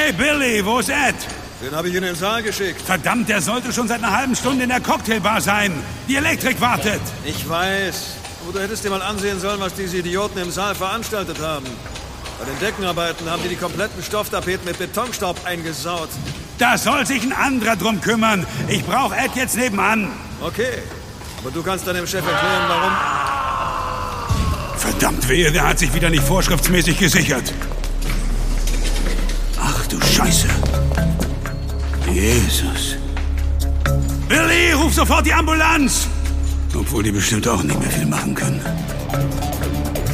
Hey, Billy, wo ist Ed? Den habe ich in den Saal geschickt. Verdammt, der sollte schon seit einer halben Stunde in der Cocktailbar sein. Die Elektrik wartet. Ich weiß. Aber du hättest dir mal ansehen sollen, was diese Idioten im Saal veranstaltet haben. Bei den Deckenarbeiten haben die kompletten Stofftapeten mit Betonstaub eingesaut. Da soll sich ein anderer drum kümmern. Ich brauche Ed jetzt nebenan. Okay, aber du kannst deinem Chef erklären, warum... Verdammt wehe, der hat sich wieder nicht vorschriftsmäßig gesichert. Ach du Scheiße. Jesus. Billy, ruf sofort die Ambulanz! Obwohl die bestimmt auch nicht mehr viel machen können.